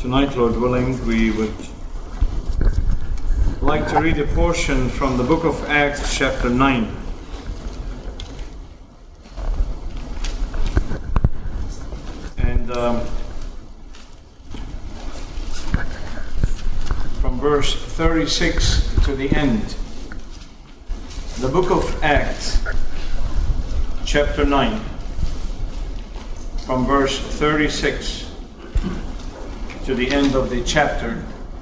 Tonight, Lord willing, we would like to read a portion from the book of Acts, chapter 9. And from verse 36 to the end. The book of Acts, chapter 9, from verse 36 to the end of the chapter.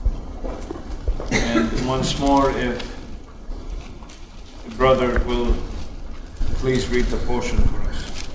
And once more, if the brother will please read the portion for us.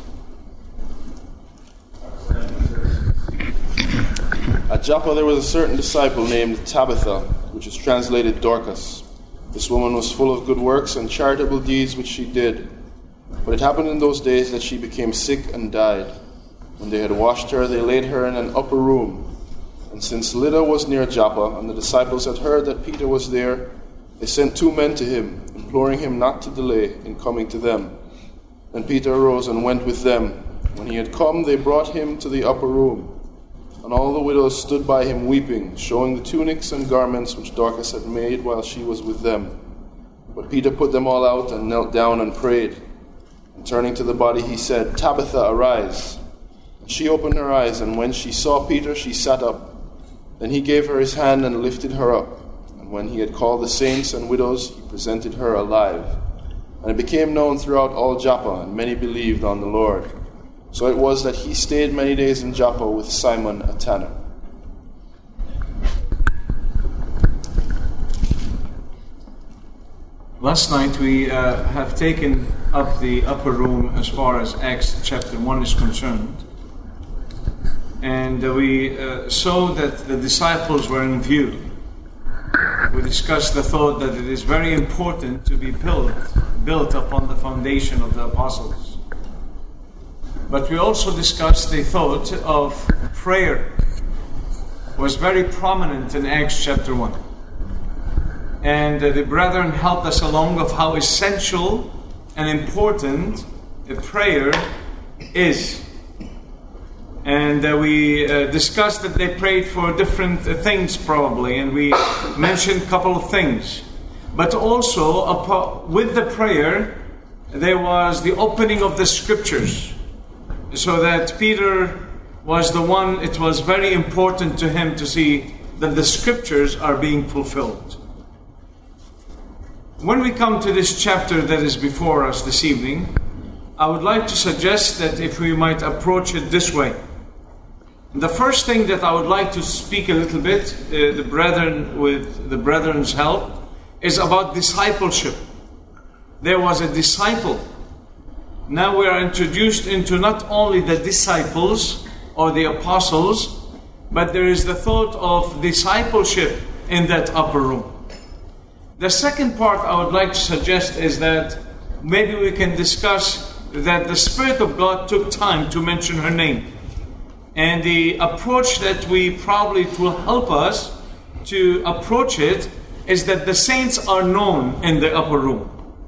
At Joppa there was a certain disciple named Tabitha, which is translated Dorcas. This woman was full of good works and charitable deeds which she did. But it happened in those days that she became sick and died. When they had washed her, they laid her in an upper room. And since Lydda was near Joppa, and the disciples had heard that Peter was there, they sent 2 men to him, imploring him not to delay in coming to them. Then Peter arose and went with them. When he had come, they brought him to the upper room. And all the widows stood by him weeping, showing the tunics and garments which Dorcas had made while she was with them. But Peter put them all out and knelt down and prayed. And turning to the body, he said, "Tabitha, arise." And she opened her eyes, and when she saw Peter, she sat up. Then he gave her his hand and lifted her up. And when he had called the saints and widows, he presented her alive. And it became known throughout all Joppa, and many believed on the Lord. So it was that he stayed many days in Joppa with Simon a tanner. Last night we have taken up the upper room as far as Acts chapter 1 is concerned. And we saw that the disciples were in view. We discussed the thought that it is very important to be built upon the foundation of the apostles. But we also discussed the thought of prayer was very prominent in Acts chapter 1. And the brethren helped us along of how essential and important a prayer is. And we discussed that they prayed for different things probably, and we mentioned a couple of things. But also with the prayer, there was the opening of the scriptures. So that Peter was the one, it was very important to him to see that the scriptures are being fulfilled. When we come to this chapter that is before us this evening, I would like to suggest that if we might approach it this way. The first thing that I would like to speak a little bit, with the brethren's help, is about discipleship. There was a disciple. Now we are introduced into not only the disciples or the apostles, but there is the thought of discipleship in that upper room. The second part I would like to suggest is that maybe we can discuss that the Spirit of God took time to mention her name. And the approach that it will help us to approach it is that the saints are known in the upper room.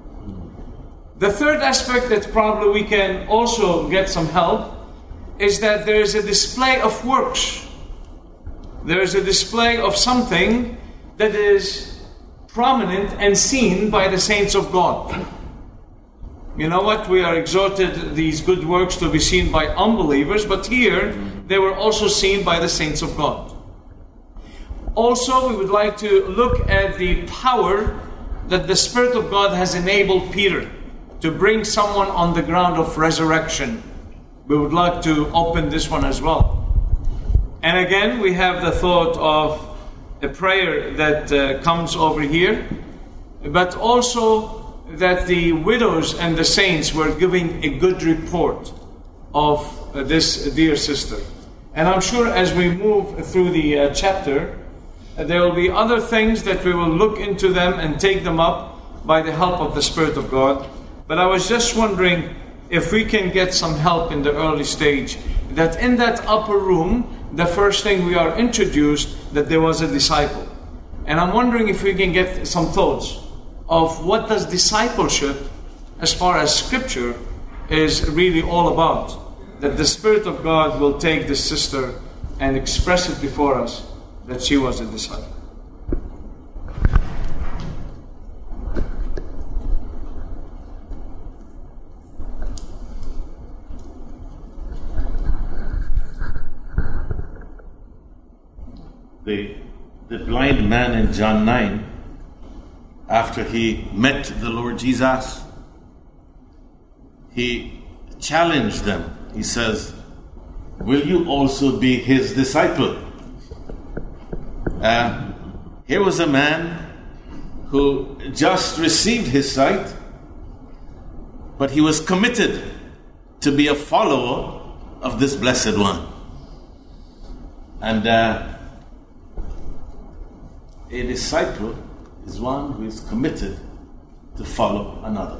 The third aspect that probably we can also get some help is that there is a display of works. There is a display of something that is prominent and seen by the saints of God. You know what? We are exhorted these good works to be seen by unbelievers, but here they were also seen by the saints of God. Also, we would like to look at the power that the Spirit of God has enabled Peter to bring someone on the ground of resurrection. We would like to open this one as well. And again, we have the thought of a prayer that comes over here, but also that the widows and the saints were giving a good report of this dear sister. And I'm sure as we move through the chapter, there will be other things that we will look into them and take them up by the help of the Spirit of God. But I was just wondering if we can get some help in the early stage, that in that upper room, the first thing we are introduced, that there was a disciple. And I'm wondering if we can get some thoughts of what does discipleship, as far as Scripture, is really all about. That the Spirit of God will take this sister and express it before us that she was a disciple. The blind man in John 9, after he met the Lord Jesus, he challenged them. He says, will you also be his disciple? Here was a man who just received his sight, but he was committed to be a follower of this blessed one. And a disciple is one who is committed to follow another.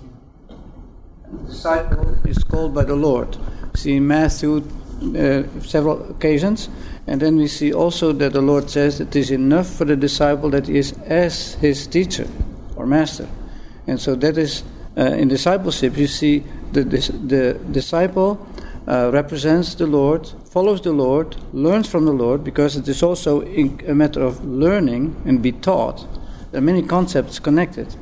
The disciple is called by the Lord. See in Matthew several occasions, and then we see also that the Lord says it is enough for the disciple that he is as his teacher or master. And so that is in discipleship you see the disciple represents the Lord, follows the Lord, learns from the Lord, because it is also a matter of learning and be taught. There are many concepts connected.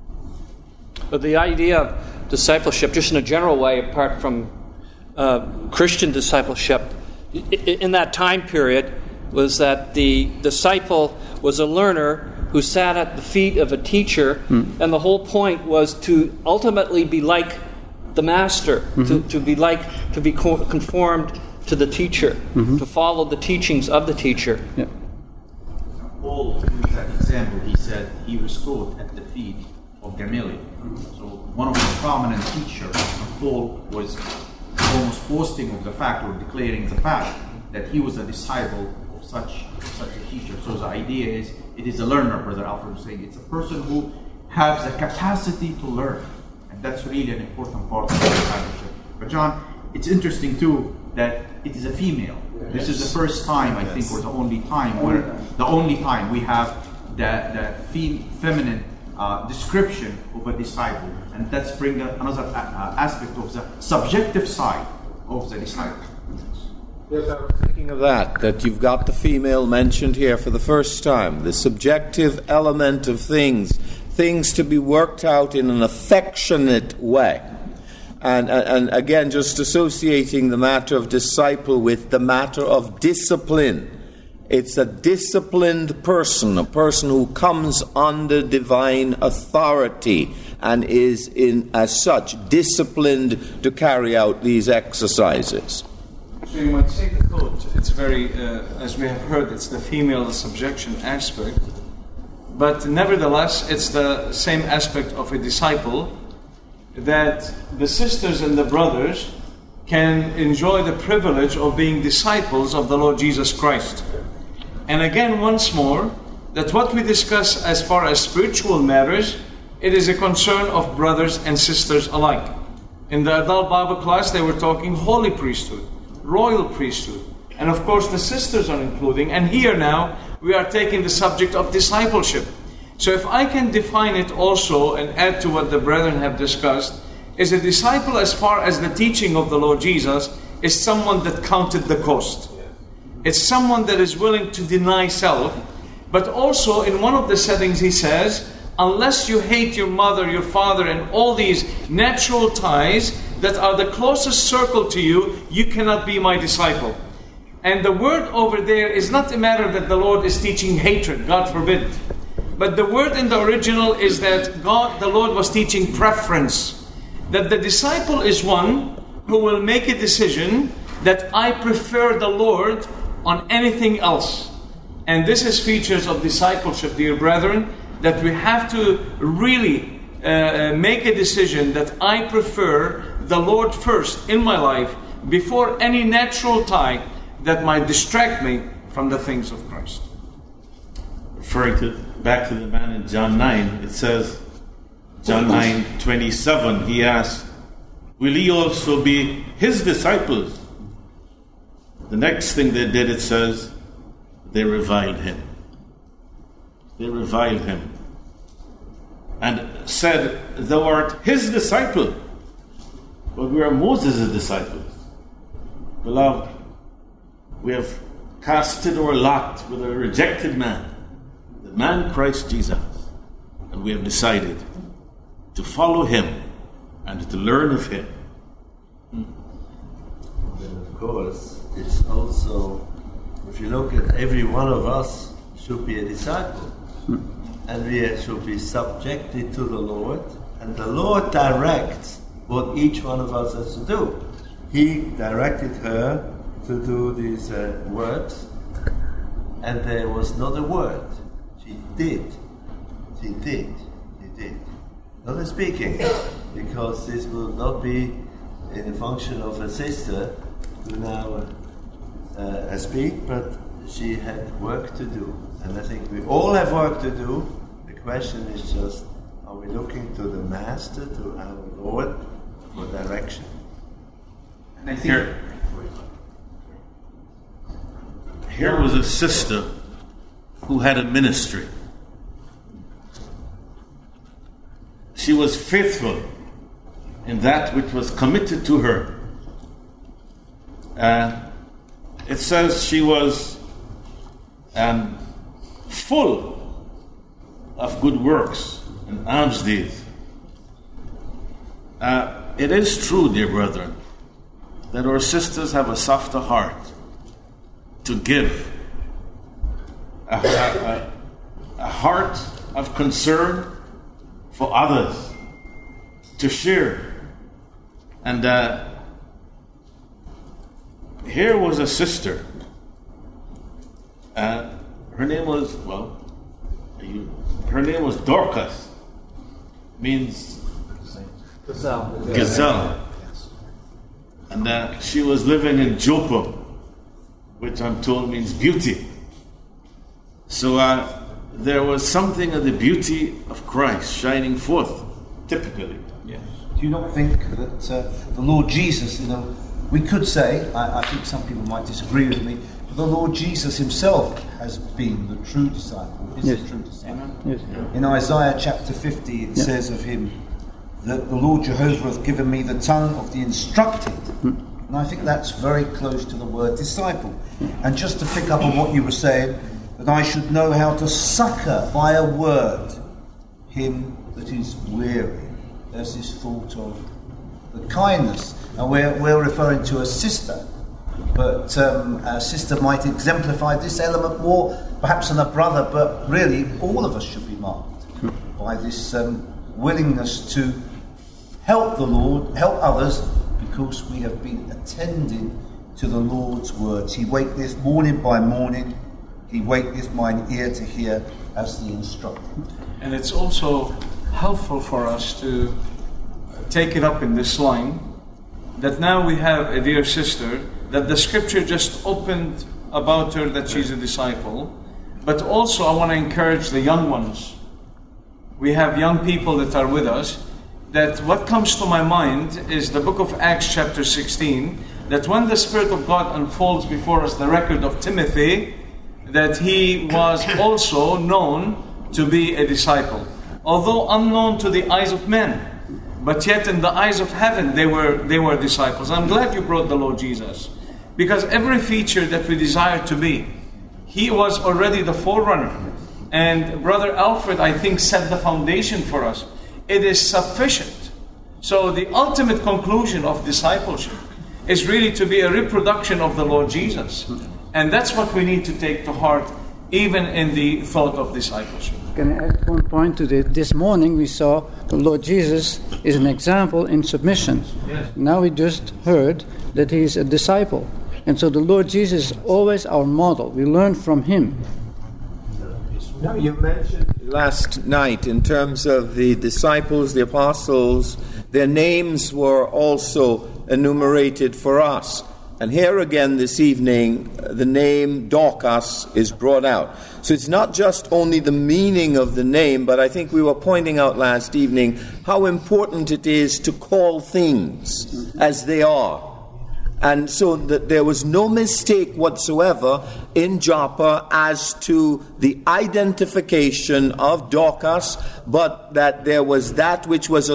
But the idea of discipleship, just in a general way, apart from Christian discipleship, in that time period, was that the disciple was a learner who sat at the feet of a teacher, and the whole point was to ultimately be like the master, to be conformed to the teacher, to follow the teachings of the teacher. Yeah. Paul used that example. He said he was taught at the feet of Gamaliel. So one of the prominent teachers of Paul was almost boasting of the fact, or declaring the fact, that he was a disciple of such a teacher. So the idea is, it is a learner, Brother Alfred was saying. It's a person who has the capacity to learn. And that's really an important part of discipleship. But John, it's interesting too that it is a female. This is the first time, I think, or the only time we have the feminine description of a disciple, and that's bring another aspect of the subjective side of the disciple. Yes, I was thinking of that you've got the female mentioned here for the first time, the subjective element of things to be worked out in an affectionate way. And again, just associating the matter of disciple with the matter of discipline. It's a disciplined person, a person who comes under divine authority and is, as such, disciplined to carry out these exercises. So you might say the quote, it's very, as we have heard, it's the female subjection aspect, but nevertheless, it's the same aspect of a disciple, that the sisters and the brothers can enjoy the privilege of being disciples of the Lord Jesus Christ. And again, once more, that what we discuss as far as spiritual matters, it is a concern of brothers and sisters alike. In the adult Bible class, they were talking holy priesthood, royal priesthood, and of course the sisters are including. And here now, we are taking the subject of discipleship. So if I can define it also and add to what the brethren have discussed, is a disciple as far as the teaching of the Lord Jesus is someone that counted the cost. It's someone that is willing to deny self, but also in one of the settings he says, unless you hate your mother, your father, and all these natural ties that are the closest circle to you, you cannot be my disciple. And the word over there is not a matter that the Lord is teaching hatred, God forbid. But the word in the original is that the Lord was teaching preference. That the disciple is one who will make a decision that I prefer the Lord on anything else. And this is features of discipleship, dear brethren, that we have to really make a decision that I prefer the Lord first in my life before any natural tie that might distract me from the things of Christ. Referring back to the man in John 9, it says, John 9:27, he asked, will he also be his disciples? The next thing they did, it says, they reviled him. They reviled him and said, thou art his disciple, but we are Moses' disciples. Beloved, we have casted our lot with a rejected man, the man Christ Jesus. And we have decided to follow him and to learn of him. Then of course, it's also, if you look at every one of us should be a disciple. And we should be subjected to the Lord. And the Lord directs what each one of us has to do. He directed her to do these works. And there was not a word. She did. Not a speaking. Because this will not be in the function of a sister who now speak, but she had work to do. And I think we all have work to do. The question is just, are we looking to the Master, to our Lord, for direction? And I think Here was a sister who had a ministry. She was faithful in that which was committed to her. It says she was full of good works and alms deeds. It is true, dear brethren, that our sisters have a softer heart to give, a heart of concern for others, to share. And here was a sister. Her name was Dorcas. Means gazelle. And she was living in Joppa, which I'm told means beauty. So there was something of the beauty of Christ shining forth, typically. Yes. Do you not think that the Lord Jesus, we could say, I think some people might disagree with me, but the Lord Jesus himself has been the true disciple, is the true disciple. Yes. In Isaiah chapter 50 it says of him that the Lord Jehovah hath given me the tongue of the instructed. And I think that's very close to the word disciple. And just to pick up on what you were saying, that I should know how to succour by a word him that is weary. There's this thought of the kindness. Now we're referring to a sister, but a sister might exemplify this element more perhaps than a brother, but really all of us should be marked by this willingness to help the Lord, help others, because we have been attending to the Lord's words. He waketh morning by morning, he waketh mine ear to hear as the instructor. And it's also helpful for us to take it up in this line, that now we have a dear sister, that the scripture just opened about her, that she's a disciple. But also I want to encourage the young ones. We have young people that are with us, that what comes to my mind is the book of Acts chapter 16, that when the Spirit of God unfolds before us the record of Timothy, that he was also known to be a disciple. Although unknown to the eyes of men, but yet in the eyes of heaven they were disciples. I'm glad you brought the Lord Jesus, because every feature that we desire to be, he was already the forerunner. And Brother Alfred, I think, set the foundation for us. It is sufficient. So the ultimate conclusion of discipleship is really to be a reproduction of the Lord Jesus. And that's what we need to take to heart, even in the thought of discipleship. Can I add one point to this? This morning we saw the Lord Jesus is an example in submission. Yes. Now we just heard that he is a disciple. And so the Lord Jesus is always our model. We learn from him. Now, you mentioned last night in terms of the disciples, the apostles, their names were also enumerated for us. And here again this evening, the name Dorcas is brought out. So it's not just only the meaning of the name, but I think we were pointing out last evening how important it is to call things as they are. And so that there was no mistake whatsoever in Joppa as to the identification of Dorcas, but that there was that which was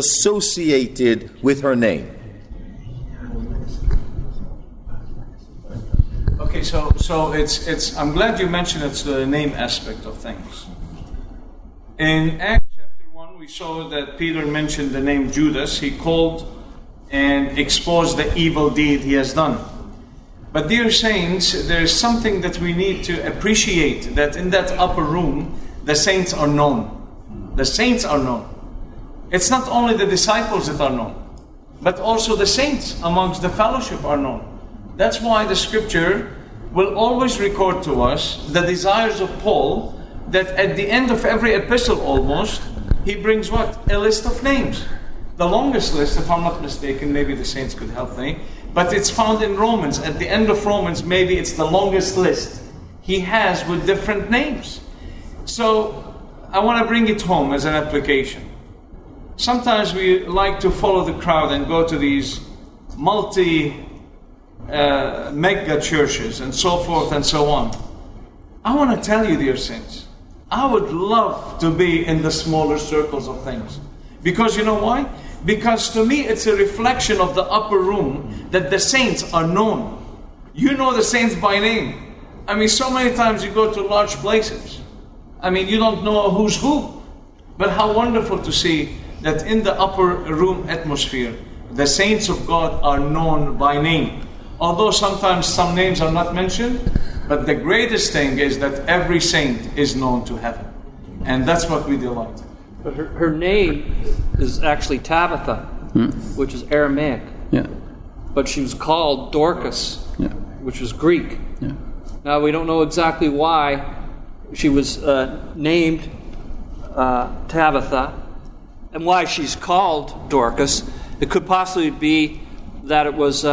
associated with her name. Okay. Okay, so it's. I'm glad you mentioned it's the name aspect of things. In Acts chapter 1, we saw that Peter mentioned the name Judas. He called and exposed the evil deed he has done. But dear saints, there is something that we need to appreciate, that in that upper room, the saints are known. The saints are known. It's not only the disciples that are known, but also the saints amongst the fellowship are known. That's why the scripture will always record to us the desires of Paul, that at the end of every epistle almost, he brings what? A list of names. The longest list, if I'm not mistaken, maybe the saints could help me, but it's found in Romans. At the end of Romans, maybe it's the longest list he has with different names. So I want to bring it home as an application. Sometimes we like to follow the crowd and go to these mega churches and so forth and so on. I want to tell you, dear saints, I would love to be in the smaller circles of things. Because you know why? Because to me it's a reflection of the upper room that the saints are known. You know the saints by name. I mean, so many times you go to large places. I mean, you don't know who's who. But how wonderful to see that in the upper room atmosphere, the saints of God are known by name. Although sometimes some names are not mentioned, but the greatest thing is that every saint is known to heaven. And that's what we delight in. But her name is actually Tabitha, which is Aramaic. Yeah. But she was called Dorcas, which is Greek. Yeah. Now, we don't know exactly why she was named Tabitha and why she's called Dorcas. It could possibly be that it was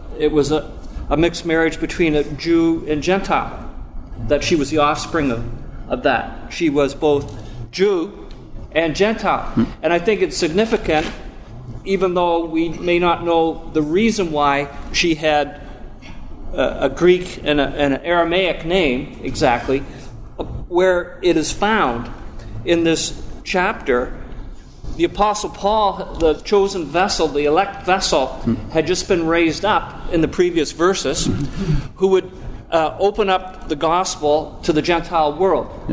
a mixed marriage between a Jew and Gentile, that she was the offspring of that. She was both Jew and Gentile. And I think it's significant, even though we may not know the reason why she had a Greek and an Aramaic name exactly, where it is found in this chapter. The Apostle Paul, the chosen vessel, the elect vessel, had just been raised up in the previous verses, who would open up the gospel to the Gentile world. Yeah.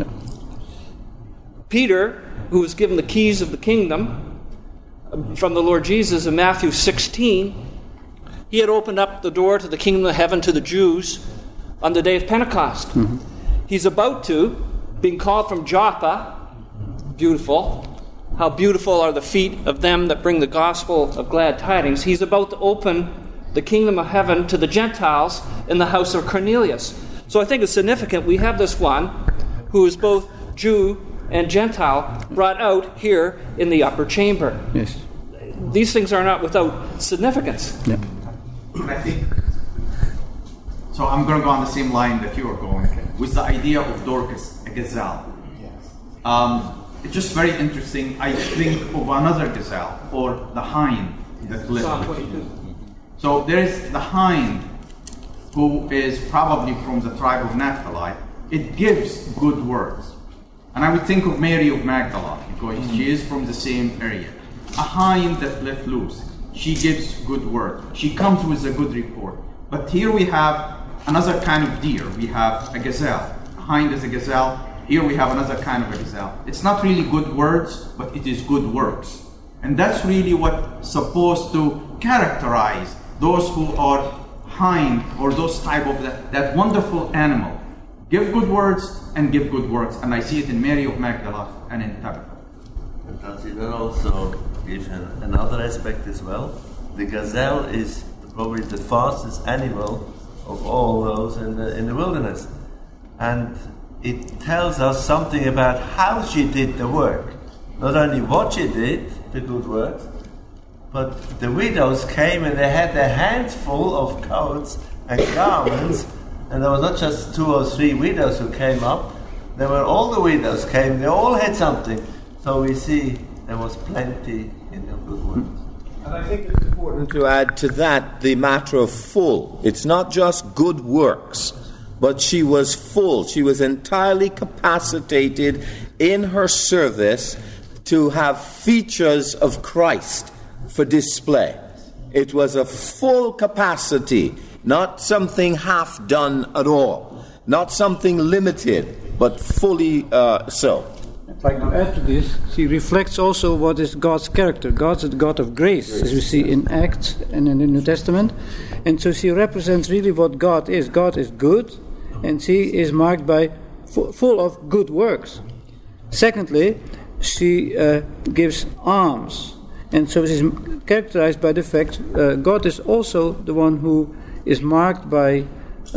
Peter, who was given the keys of the kingdom from the Lord Jesus in Matthew 16, he had opened up the door to the kingdom of heaven to the Jews on the day of Pentecost. He's about to, being called from Joppa, beautiful. How beautiful are the feet of them that bring the gospel of glad tidings. He's about to open the kingdom of heaven to the Gentiles in the house of Cornelius. So I think it's significant. We have this one who is both Jew and Gentile brought out here in the upper chamber. Yes. These things are not without significance. Yeah. I think, so I'm going to go on the same line that you are going with the idea of Dorcas, a gazelle. It's just very interesting. I think of another gazelle, or the hind that lived. So there is the hind, who is probably from the tribe of Naphtali. It gives good words. And I would think of Mary of Magdala, because she is from the same area. A hind that let loose. She gives good word. She comes with a good report. But here we have another kind of deer. We have a gazelle. A hind is a gazelle. Here we have another kind of a gazelle. It's not really good words, but it is good works. And that's really what's supposed to characterize those who are hind, or those type of that wonderful animal. Give good words and give good works. And I see it in Mary of Magdala and in Tabitha. And does he then also give another aspect as well? The gazelle is probably the fastest animal of all those in the wilderness. And it tells us something about how she did the work. Not only what she did, the good work, but the widows came and they had their hands full of coats and garments. And there was not just 2 or 3 widows who came up. There were all the widows came. They all had something. So we see there was plenty in the good works. And I think it's important to add to that the matter of full. It's not just good works, but she was full. She was entirely capacitated in her service to have features of Christ for display. It was a full capacity not something half done at all, not something limited, but fully so. I'd like to add to this, she reflects also what is God's character. God's a God of grace, as we see in Acts and in the New Testament. And so she represents really what God is. God is good, and she is marked by full of good works. Secondly, she gives alms. And so she's characterized by the fact God is also the one who is marked by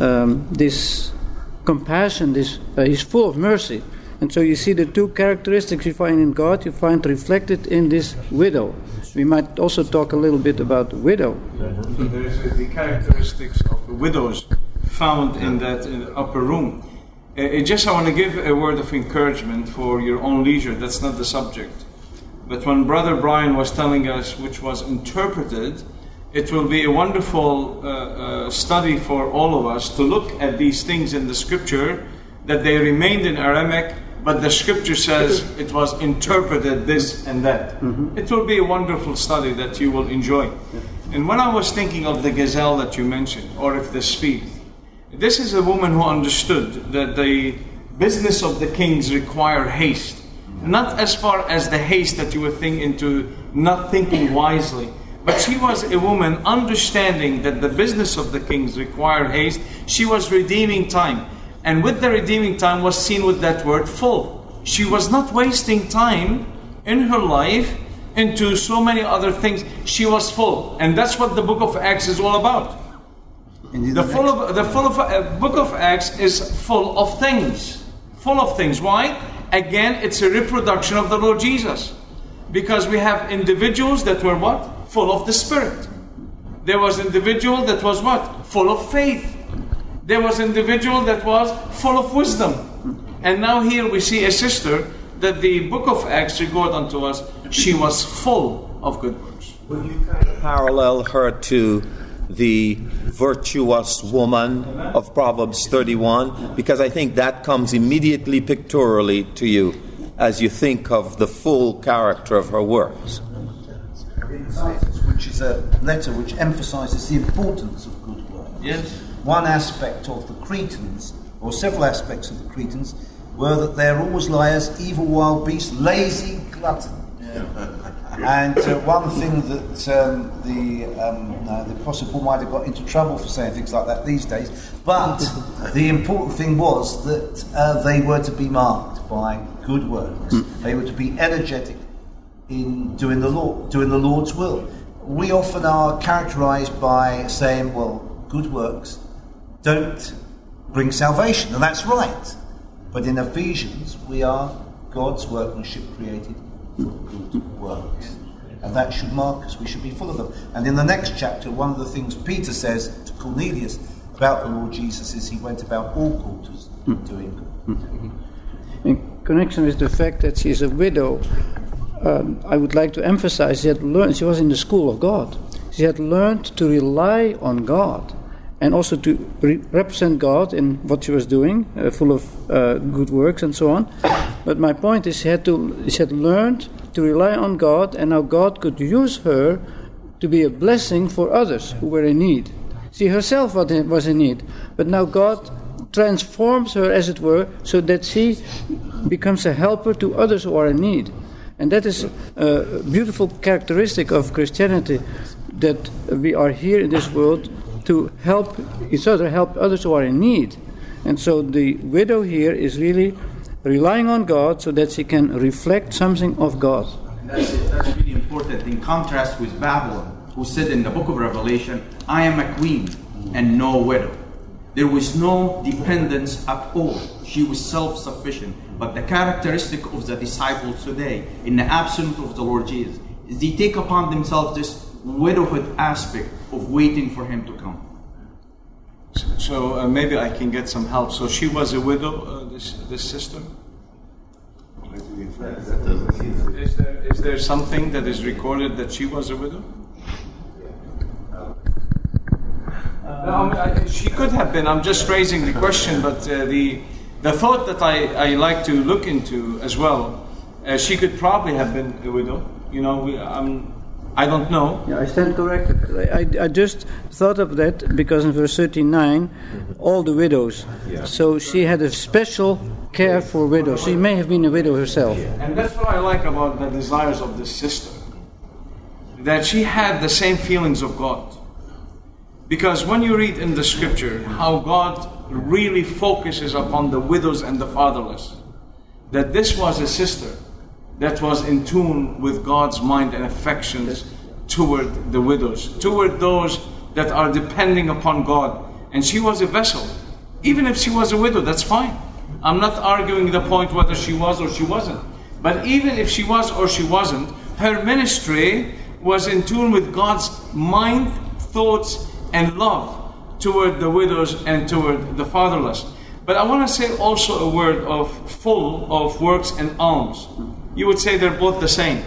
this compassion, he's full of mercy. And so you see the two characteristics you find in God, you find reflected in this widow. We might also talk a little bit about the widow. There is the characteristics of the widows found in that upper room. I want to give a word of encouragement for your own leisure. That's not the subject. But when Brother Brian was telling us which was interpreted, it will be a wonderful study for all of us to look at these things in the scripture, that they remained in Aramaic, but the scripture says it was interpreted this and that. It will be a wonderful study that you will enjoy. And when I was thinking of the gazelle that you mentioned, or if the speed, this is a woman who understood that the business of the kings require haste. Not as far as the haste that you would think into not thinking wisely, but she was a woman understanding that the business of the kings required haste. She was redeeming time. And with the redeeming time was seen with that word full. She was not wasting time in her life into so many other things. She was full. And that's what the book of Acts is all about. The book of Acts is full of things. Full of things. Why? Again, it's a reproduction of the Lord Jesus. Because we have individuals that were what? Full of the Spirit. There was individual that was what? Full of faith. There was individual that was full of wisdom. And now here we see a sister that the book of Acts record unto us, she was full of good works. Would you parallel her to the virtuous woman of Proverbs 31? Because I think that comes immediately pictorially to you as you think of the full character of her works. Which is a letter which emphasizes the importance of good works. Yes. One aspect of the Cretans, or several aspects of the Cretans, were that they're always liars, evil wild beasts, lazy glutton. And one thing that the Apostle Paul might have got into trouble for saying things like that these days, but the important thing was that they were to be marked by good works. They were to be energetic in doing the Lord's will. We often are characterized by saying, well, good works don't bring salvation, and that's right. But in Ephesians, we are God's workmanship created for good works. And that should mark us. We should be full of them. And in the next chapter, one of the things Peter says to Cornelius about the Lord Jesus is he went about all quarters doing good. In connection with the fact that she is a widow, I would like to emphasize she was in the school of God. She had learned to rely on God and also to represent God in what she was doing, full of good works and so on. But my point is she had learned to rely on God, and now God could use her to be a blessing for others who were in need. She herself was in need, but now God transforms her, as it were, so that she becomes a helper to others who are in need. And that is a beautiful characteristic of Christianity, that we are here in this world to help each other, help others who are in need. And so the widow here is really relying on God so that she can reflect something of God. That's really important, in contrast with Babylon, who said in the book of Revelation, I am a queen and no widow. There was no dependence at all. She was self-sufficient. But the characteristic of the disciples today, in the absence of the Lord Jesus, is they take upon themselves this widowhood aspect of waiting for Him to come. So maybe I can get some help. So she was a widow, this sister? Is there something that is recorded that she was a widow? She could have been. I'm just raising the question, but the thought that I like to look into as well, she could probably have been a widow. You know, I don't know. Yeah, I stand corrected. I just thought of that because in verse 39, all the widows. Yeah. So she had a special care for widows. She may have been a widow herself. And that's what I like about the desires of this sister. That she had the same feelings of God. Because when you read in the scripture how God really focuses upon the widows and the fatherless, that this was a sister that was in tune with God's mind and affections toward the widows, toward those that are depending upon God. And she was a vessel. Even if she was a widow, that's fine. I'm not arguing the point whether she was or she wasn't. But even if she was or she wasn't, her ministry was in tune with God's mind, thoughts, and love toward the widows and toward the fatherless. But I want to say also a word of full of works and alms. You would say they're both the same.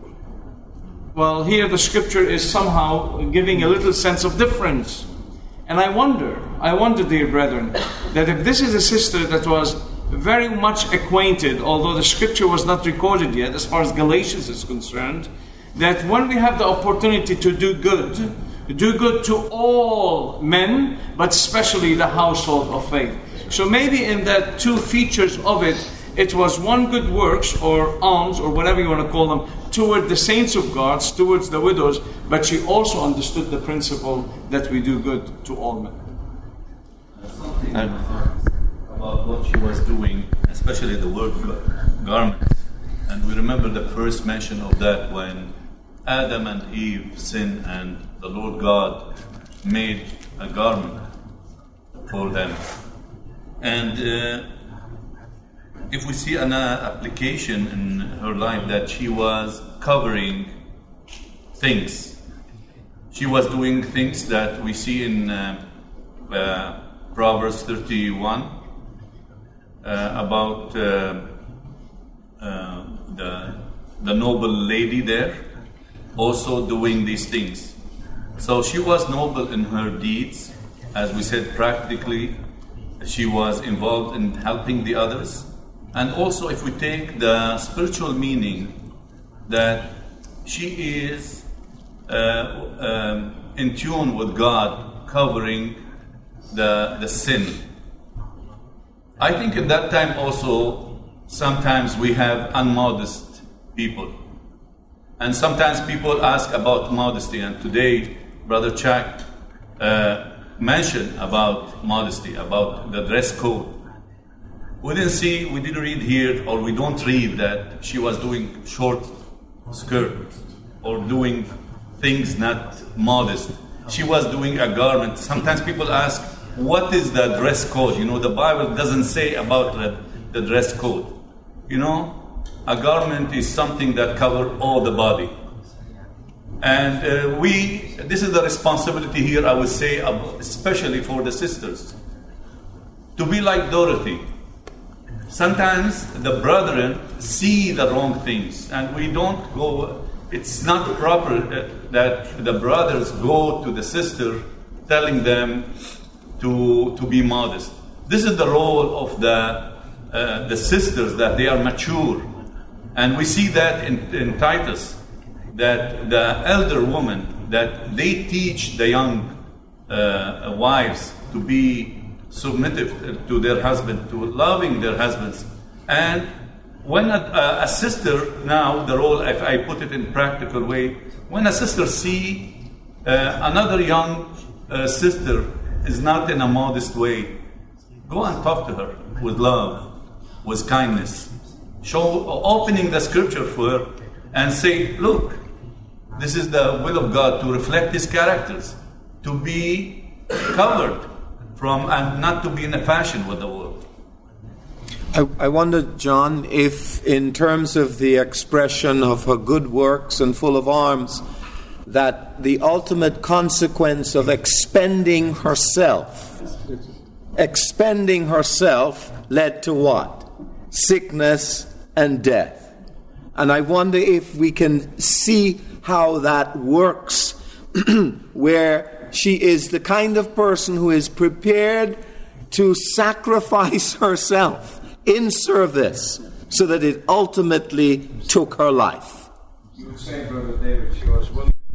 Well, here the scripture is somehow giving a little sense of difference. And I wonder, dear brethren, that if this is a sister that was very much acquainted, although the scripture was not recorded yet as far as Galatians is concerned, that when we have the opportunity to do good to all men, but especially the household of faith. So maybe in that two features of it, it was one good works or alms or whatever you want to call them toward the saints of God, towards the widows, but she also understood the principle that we do good to all men. Something about what she was doing, especially the word garment. And we remember the first mention of that when Adam and Eve sinned and the Lord God made a garment for them. And if we see an application in her life that she was covering things, she was doing things that we see in Proverbs 31 about the noble lady there also doing these things. So she was noble in her deeds, as we said, practically she was involved in helping the others. And also if we take the spiritual meaning, that she is in tune with God, covering the sin. I think at that time also, sometimes we have unmodest people. And sometimes people ask about modesty, and today Brother Chuck mentioned about modesty, about the dress code. We didn't read here, or we don't read that she was doing short skirt or doing things not modest. She was doing a garment. Sometimes people ask, what is the dress code? You know, the Bible doesn't say about the dress code. You know, a garment is something that covers all the body. And this is the responsibility here, I would say, especially for the sisters, to be like Dorothy. Sometimes the brethren see the wrong things, and we don't go. It's not proper that the brothers go to the sister telling them to be modest. This is the role of the sisters, that they are mature. And we see that in Titus, that the elder women, that they teach the young wives to be submissive to their husband, to loving their husbands. And when a sister, now the role, if I put it in practical way, when a sister see another young sister is not in a modest way, go and talk to her with love, with kindness, opening the scripture for her and say, look, this is the will of God, to reflect His characters, to be covered from, and not to be in a fashion with the world. I wonder, John, if in terms of the expression of her good works and full of alms, that the ultimate consequence of expending herself led to what? Sickness and death. And I wonder if we can see how that works, where she is the kind of person who is prepared to sacrifice herself in service so that it ultimately took her life. You would say, Brother David, she was willing to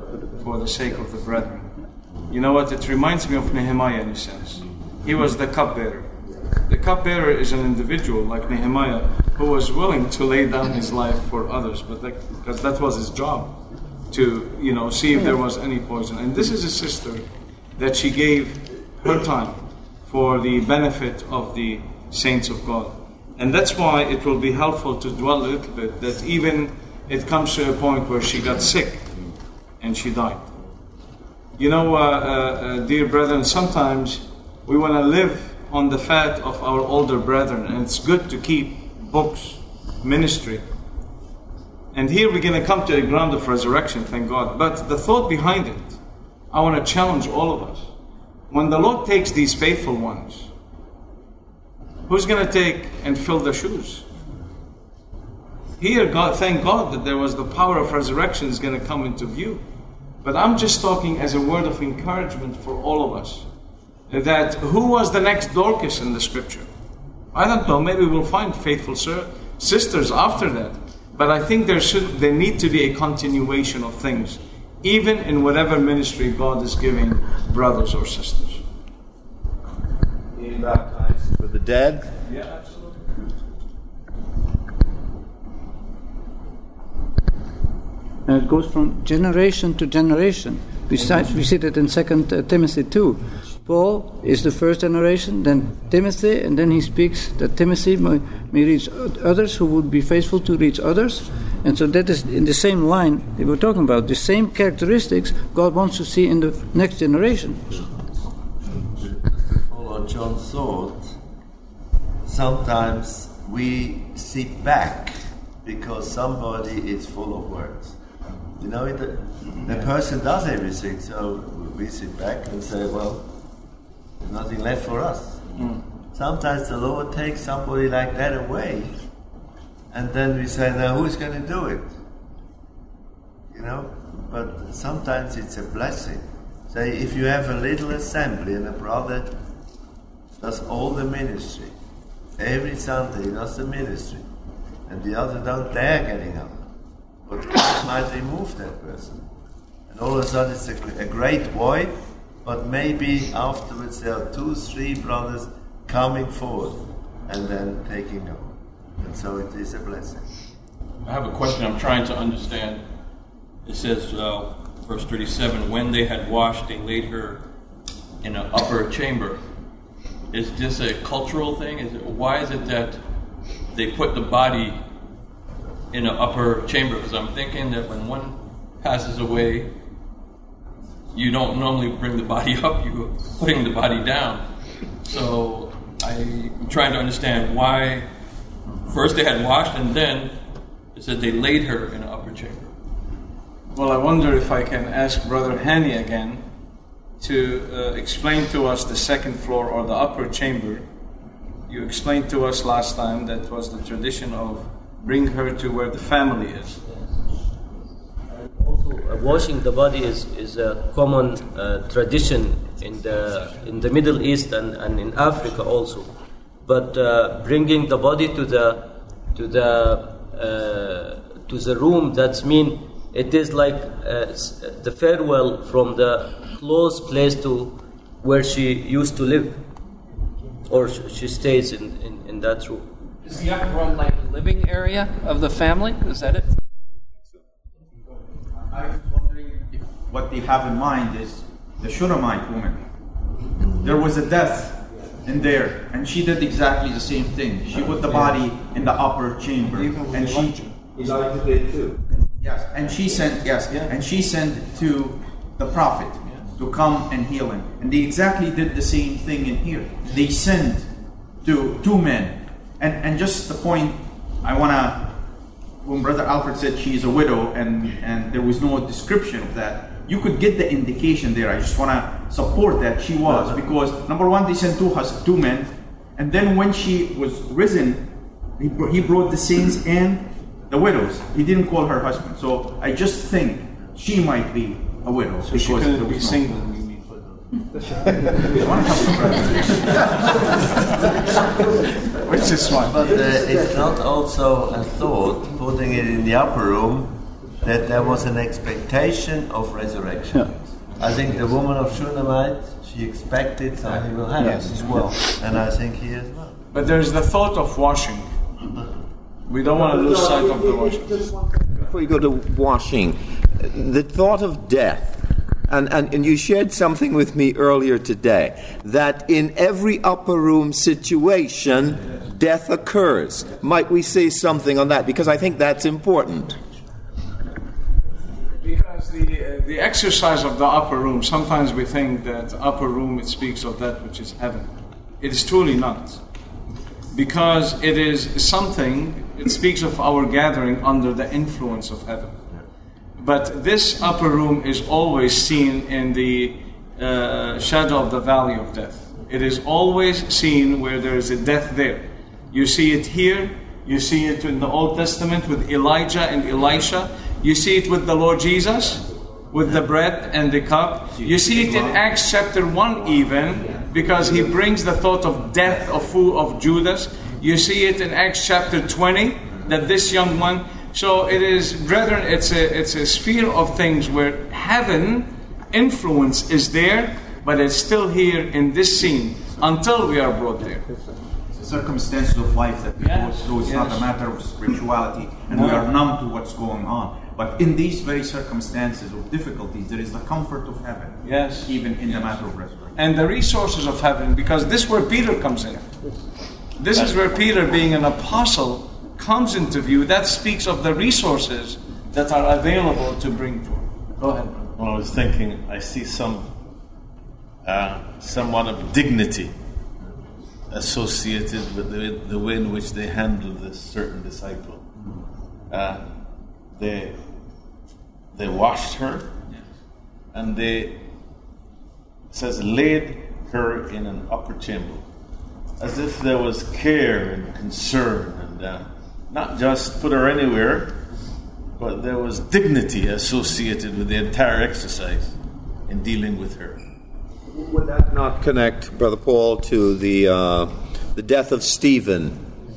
for the sake of the brethren. You know what? It reminds me of Nehemiah in a sense. He was the cupbearer. The cupbearer is an individual like Nehemiah who was willing to lay down his life for others, because that was his job, to see if there was any poison. And this is a sister that she gave her time for the benefit of the saints of God. And that's why it will be helpful to dwell a little bit that even it comes to a point where she got sick and she died. Dear brethren, sometimes we want to live on the fat of our older brethren, and it's good to keep books, ministry. And here we're going to come to a ground of resurrection, thank God. But the thought behind it, I want to challenge all of us. When the Lord takes these faithful ones, who's going to take and fill the shoes? Here, God, thank God that there was the power of resurrection is going to come into view. But I'm just talking as a word of encouragement for all of us. That who was the next Dorcas in the scripture? I don't know, maybe we'll find faithful sisters after that. But I think there need to be a continuation of things, even in whatever ministry God is giving brothers or sisters. Being baptized for the dead? Yeah, absolutely. And it goes from generation to generation. We see that in 2 Timothy 2. Paul is the first generation, then Timothy, and then he speaks that Timothy may reach others who would be faithful to reach others. And so that is in the same line that we're talking about. The same characteristics God wants to see in the next generation. To follow John's thought, sometimes we sit back because somebody is full of words. The person does everything, so we sit back and say, well, there's nothing left for us. Sometimes the Lord takes somebody like that away, and then we say, now who's going to do it? But sometimes it's a blessing. Say, if you have a little assembly and a brother does all the ministry, every Sunday he does the ministry, and the other don't dare getting up, but God might remove that person. And all of a sudden it's a great void, but maybe afterwards there are 2-3 brothers coming forth and then taking over. And so it is a blessing. I have a question I'm trying to understand. It says, verse 37, when they had washed, they laid her in an upper chamber. Is this a cultural thing? Why is it that they put the body in an upper chamber? Because I'm thinking that when one passes away, you don't normally bring the body up, you're putting the body down. So I'm trying to understand why first they had washed and then it said they laid her in an upper chamber. Well, I wonder if I can ask Brother Hani again to explain to us the second floor or the upper chamber. You explained to us last time that was the tradition of bring her to where the family is. Also, washing the body is a common tradition in the Middle East and in Africa also. But bringing the body to the room, that's mean it is like the farewell from the close place to where she used to live, or she stays in that room. Is the upper room like the living area of the family? Is that it? I was wondering if what they have in mind is the Shunammite woman. There was a death in there, and she did exactly the same thing. She put the body in the upper chamber, and Elijah did too. Yes, and she sent to the prophet to come and heal him. And they exactly did the same thing in here. They sent to 2 men. And just the point I want to, when Brother Alfred said she's a widow and there was no description of that, you could get the indication there. I just want to support that she was, because number one, they sent 2 men, and then when she was risen, he brought the saints and the widows. He didn't call her husband. So I just think she might be a widow. So she couldn't be single. Which is smart. But it's not also a thought, putting it in the upper room, that there was an expectation of resurrection. I think the woman of Shunammite, she expected something will happen as well. And I think he as well. But there's the thought of washing. We don't want to lose sight of the washing. Before you go to washing, the thought of death, and you shared something with me earlier today, that in every upper room situation, death occurs. Might we say something on that? Because I think that's important. Because the exercise of the upper room, sometimes we think that upper room, it speaks of that which is heaven. It is truly not. Because it is something, it speaks of our gathering under the influence of heaven. But this upper room is always seen in the shadow of the valley of death. It is always seen where there is a death there. You see it here, you see it in the Old Testament with Elijah and Elisha. You see it with the Lord Jesus, with the bread and the cup. You see it in Acts chapter 1 even, because he brings the thought of death of Judas. You see it in Acts chapter 20, that this young one. So it is, brethren, it's a sphere of things where heaven influence is there, but it's still here in this scene until we are brought there. The circumstances of life that we go through, it's not a matter of spirituality, and we are numb to what's going on. But in these very circumstances of difficulties, there is the comfort of heaven. Yes. Even in the matter of resurrection. And the resources of heaven, because this is where Peter comes in. This is where Peter, being an apostle, comes into view. That speaks of the resources that are available to bring forth. Go ahead. When I was thinking, I see somewhat of dignity associated with the way in which they handled this certain disciple. They washed her, and they, says, laid her in an upper chamber, as if there was care and concern, and not just put her anywhere, but there was dignity associated with the entire exercise in dealing with her. Would that not connect, Brother Paul, to the death of Stephen,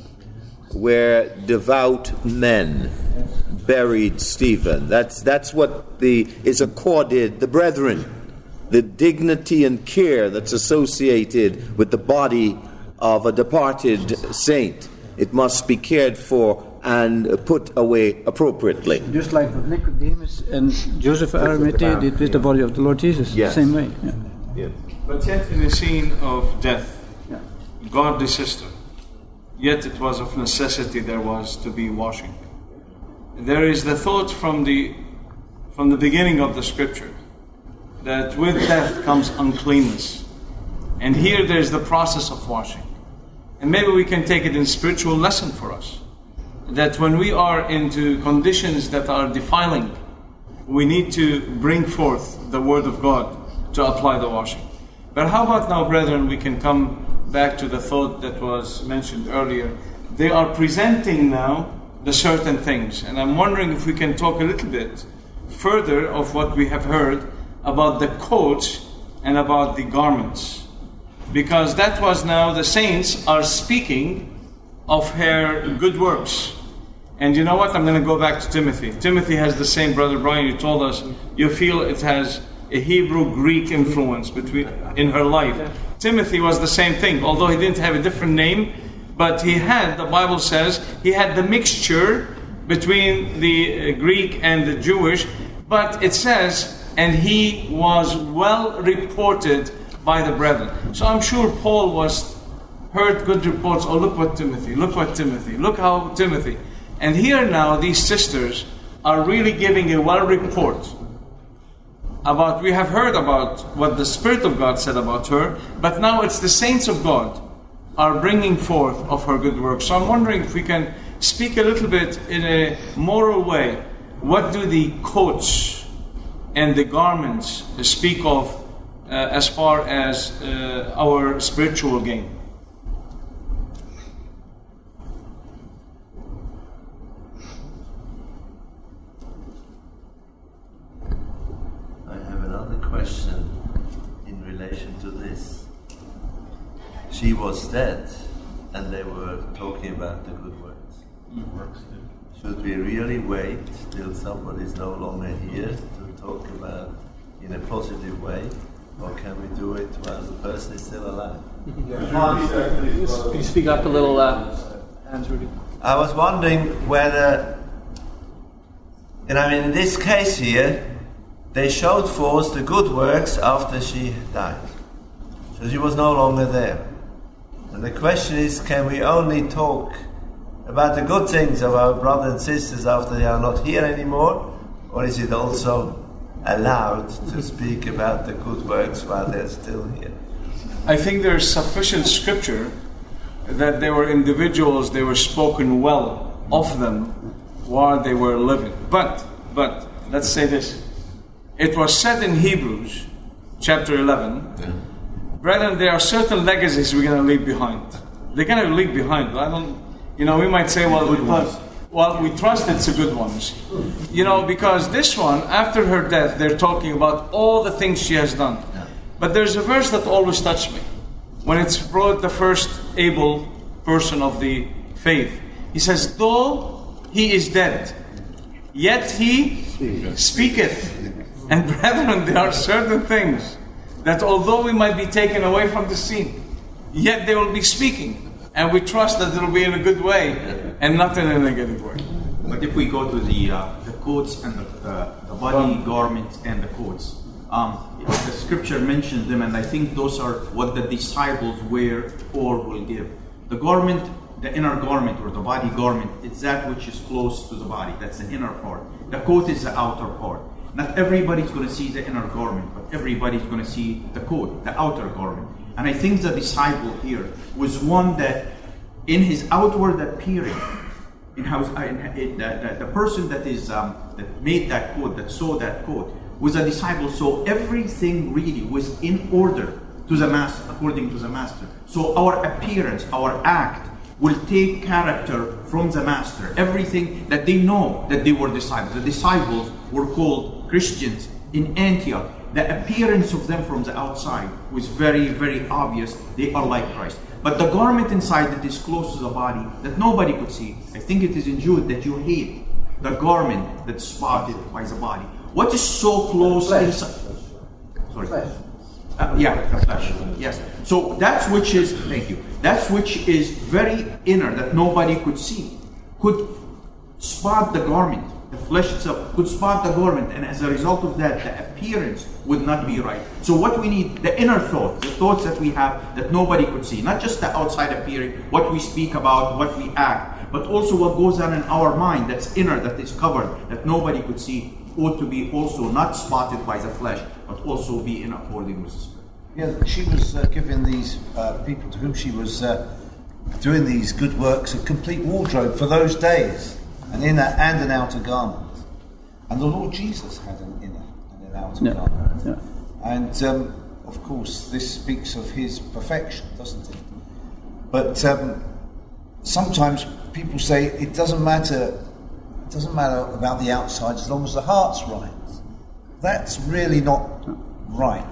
where devout men buried Stephen? That's what is accorded the brethren, the dignity and care that's associated with the body of a departed saint. It must be cared for and put away appropriately. Just like what Nicodemus and Joseph Arimathea did with the body of the Lord Jesus, same way. Yeah. But yet in the scene of death, godly sister, yet it was of necessity there was to be washing. There is the thought from the beginning of the scripture that with death comes uncleanness. And here there's the process of washing. And maybe we can take it in spiritual lesson for us. That when we are into conditions that are defiling, we need to bring forth the Word of God to apply the washing. But how about now, brethren, we can come back to the thought that was mentioned earlier. They are presenting now the certain things. And I'm wondering if we can talk a little bit further of what we have heard about the coats and about the garments. Because that was now the saints are speaking of her good works. And you know what? I'm going to go back to Timothy. Timothy has the same, Brother Brian, you told us, you feel it has a Hebrew-Greek influence in her life. Timothy was the same thing, although he didn't have a different name, but he had, the Bible says, he had the mixture between the Greek and the Jewish, but it says, and he was well reported by the brethren. So I'm sure Paul heard good reports. Oh, look what Timothy, look how Timothy. And here now these sisters are really giving a well report about, we have heard about what the Spirit of God said about her, but now it's the saints of God are bringing forth of her good works. So I'm wondering if we can speak a little bit in a moral way. What do the coats and the garments speak of as far as our spiritual gain? I have another question in relation to this. She was dead, and they were talking about the good works. Should we really wait till somebody is no longer here to talk about in a positive way? Or can we do it while the person is still alive? Can you speak up a little, Hans Rudy? I was wondering whether, in this case here, they showed forth the good works after she died. So she was no longer there. And the question is, can we only talk about the good things of our brothers and sisters after they are not here anymore? Or is it also allowed to speak about the good works while they're still here? I think there is sufficient scripture that they were individuals, they were spoken well of them while they were living. But, let's say this. It was said in Hebrews, chapter 11, brethren, there are certain legacies we're going to leave behind. They're going to leave behind. We might say, we trust it's the good ones. Because this one, after her death, they're talking about all the things she has done. But there's a verse that always touched me. When it's brought the first able person of the faith. He says, though he is dead, yet he speaketh. And brethren, there are certain things that although we might be taken away from the scene, yet they will be speaking. And we trust that it will be in a good way and not in a negative way. But if we go to the coats and the body garments and the coats, the scripture mentions them, and I think those are what the disciples wear or will give. The garment, the inner garment or the body garment, is that which is close to the body. That's the inner part. The coat is the outer part. Not everybody's going to see the inner garment, but everybody's going to see the coat, the outer garment. And I think the disciple here was one that, in his outward appearing, the person that made that coat, that saw that coat, was a disciple. So everything really was in order to the master, according to the master. So our appearance, our act, will take character from the master. Everything that they know that they were disciples. The disciples were called Christians in Antioch. The appearance of them from the outside was very, very obvious. They are like Christ. But the garment inside that is close to the body, that nobody could see, I think it is in Jude that you hate the garment that's spotted by the body. What is so close inside? Sorry. The flesh. Yes. So that's which is, thank you, that's which is very inner, that nobody could see, could spot the garment. The flesh itself could spot the garment, and as a result of that, the appearance would not be right. So what we need, the inner thoughts, the thoughts that we have that nobody could see, not just the outside appearing, what we speak about, what we act, but also what goes on in our mind that's inner, that is covered, that nobody could see, ought to be also not spotted by the flesh, but also be in according with the Spirit. Yeah, she was giving these people to whom she was doing these good works a complete wardrobe for those days, an inner and an outer garment. And the Lord Jesus had an inner and an outer garment. Yeah. And of course, this speaks of his perfection, doesn't it? But sometimes people say it doesn't matter about the outside as long as the heart's right. That's really not right.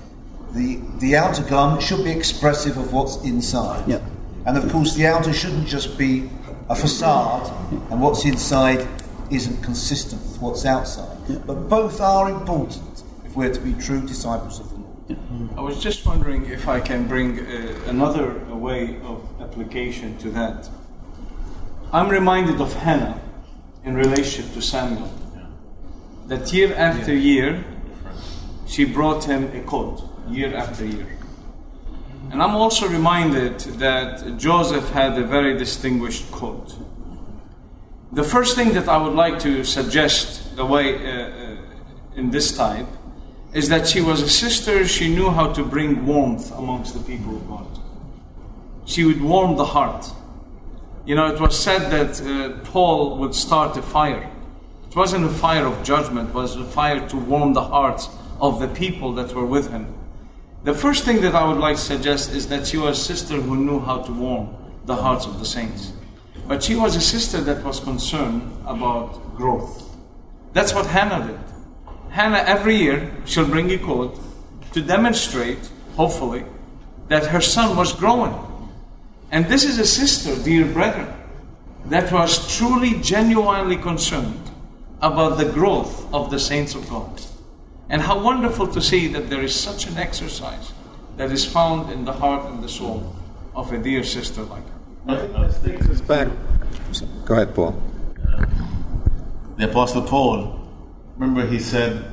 The outer garment should be expressive of what's inside. Yeah. And of course the outer shouldn't just be a facade, and what's inside isn't consistent with what's outside. Yeah. But both are important if we're to be true disciples of the Lord. Yeah. I was just wondering if I can bring another way of application to that. I'm reminded of Hannah in relationship to Samuel. That year after year, she brought him a coat, year after year. And I'm also reminded that Joseph had a very distinguished coat. The first thing that I would like to suggest, the way in this type, is that she was a sister. She knew how to bring warmth amongst the people of God. She would warm the heart. It was said that Paul would start a fire. It wasn't a fire of judgment, it was a fire to warm the hearts of the people that were with him. The first thing that I would like to suggest is that she was a sister who knew how to warm the hearts of the saints. But she was a sister that was concerned about growth. That's what Hannah did. Hannah, every year, she'll bring a coat to demonstrate, hopefully, that her son was growing. And this is a sister, dear brethren, that was truly, genuinely concerned about the growth of the saints of God. And how wonderful to see that there is such an exercise that is found in the heart and the soul of a dear sister like her. Let's take this back. Go ahead, Paul. The Apostle Paul, remember he said,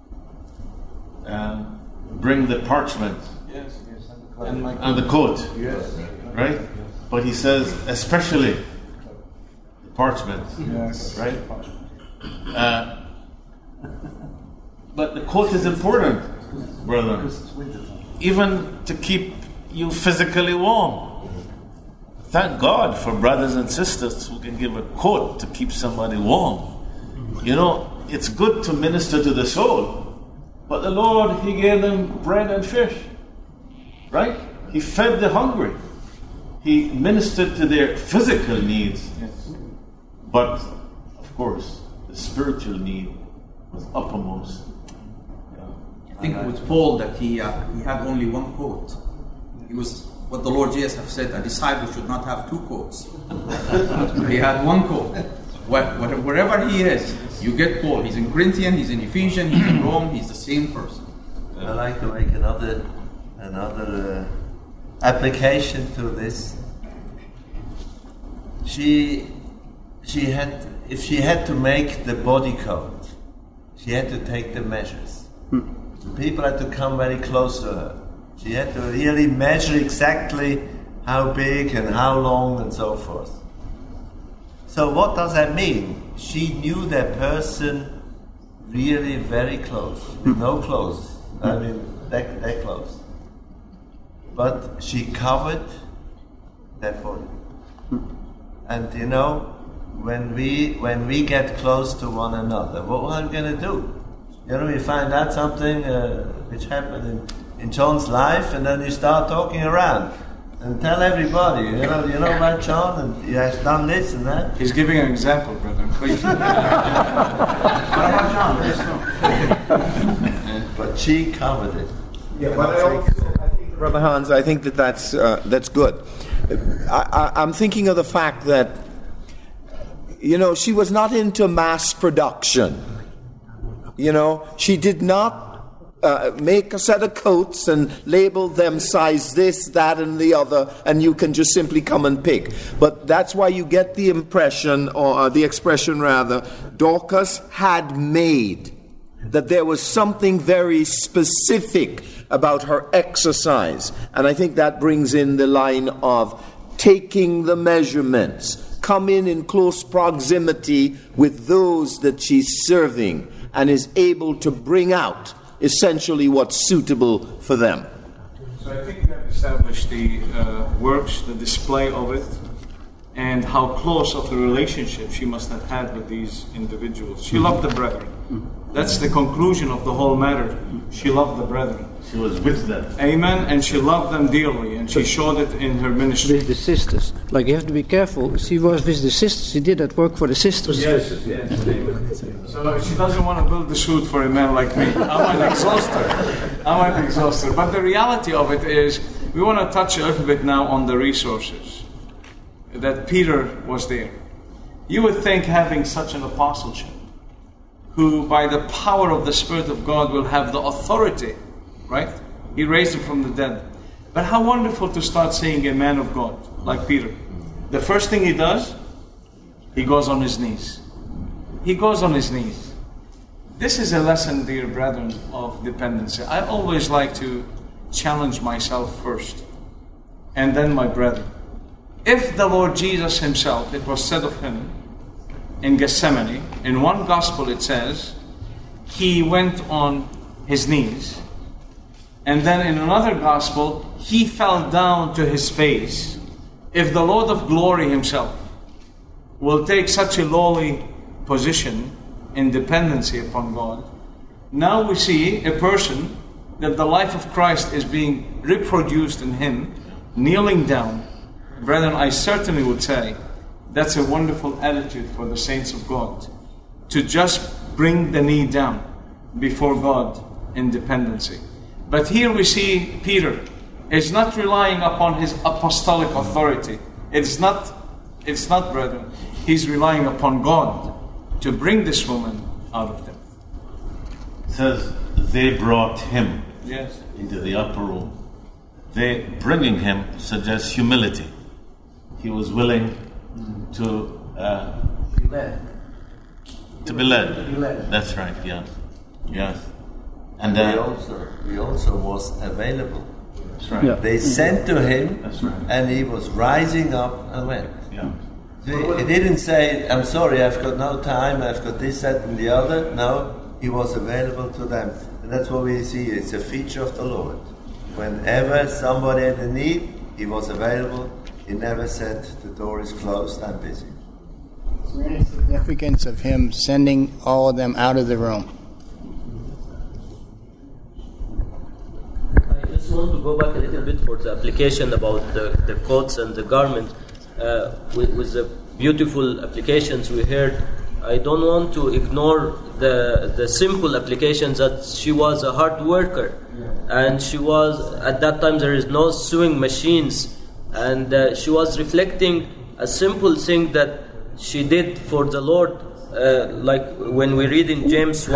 bring the parchment and the coat, right? But he says, especially the parchment, right? But the coat is important, brother, even to keep you physically warm. Thank God for brothers and sisters who can give a coat to keep somebody warm. You know, it's good to minister to the soul, but the Lord, He gave them bread and fish, right? He fed the hungry. He ministered to their physical needs. But, of course, the spiritual need was uppermost. I think it was Paul that he had only one coat. It was what the Lord Jesus have said, a disciple should not have two coats. He had one coat. Wherever he is, you get Paul. He's in Corinthian, he's in Ephesians, he's in Rome, he's the same person. I'd like to make another application to this. If she had to make the body coat, she had to take the measures. The people had to come very close to her. She had to really measure exactly how big and how long and so forth. So what does that mean? She knew that person really very close, with no clothes. I mean, that close. But she covered that body. And you know, when we get close to one another, what are we going to do? You know, we find out something which happened in John's life, and then you start talking around and tell everybody, you know about John, and he has done this and that. He's giving an example, brother. Please. What about John? Let us know. But she covered it. Yeah, but I think, Brother Hans, I think that's good. I'm thinking of the fact that, you know, she was not into mass production. You know, she did not make a set of coats and label them size this, that, and the other, and you can just simply come and pick. But that's why you get the impression, or the expression rather, Dorcas had made, that there was something very specific about her exercise. And I think that brings in the line of taking the measurements, come in close proximity with those that she's serving, and is able to bring out essentially what's suitable for them. So I think we have established the works, the display of it, and how close of a relationship she must have had with these individuals. She loved the brethren. That's the conclusion of the whole matter. She loved the brethren. She was with them. Amen. And she loved them dearly, and she showed it in her ministry. With the sisters. Like, you have to be careful. She was with the sisters. She did that work for the sisters. Yes. So she doesn't want to build the suit for a man like me. I might exhaust her. But the reality of it is, we want to touch a little bit now on the resources. That Peter was there. You would think having such an apostleship, who by the power of the Spirit of God will have the authority, right? He raised him from the dead. But how wonderful to start seeing a man of God like Peter. The first thing he does, he goes on his knees. He goes on his knees. This is a lesson, dear brethren, of dependency. I always like to challenge myself first, and then my brethren. If the Lord Jesus himself, it was said of him in Gethsemane, in one gospel it says, he went on his knees. And then in another gospel, he fell down to his face. If the Lord of glory himself will take such a lowly position in dependency upon God, now we see a person that the life of Christ is being reproduced in him, kneeling down. Brethren, I certainly would say that's a wonderful attitude for the saints of God, to just bring the knee down before God in dependency. But here we see Peter is not relying upon his apostolic authority. It's not, brethren. he's relying upon God to bring this woman out of death. It says they brought him Yes. into the upper room. They bringing him suggests humility. He was willing to be led. That's right. Yes. Yes. And he also was available. That's right. Yeah. They sent to him, That's right. and he was rising up and went. Yeah. He didn't say, "I'm sorry, I've got no time, I've got this, that, and the other." No, he was available to them. And that's what we see. It's a feature of the Lord. Whenever somebody had a need, he was available. He never said, "The door is closed, I'm busy." Is there any significance of him sending all of them out of the room? I just want to go back a little bit for the application about the coats and the garment. With the beautiful applications we heard, I don't want to ignore the simple applications that she was a hard worker. And she was, at that time there is no sewing machines. And she was reflecting a simple thing that she did for the Lord. Like when we read in James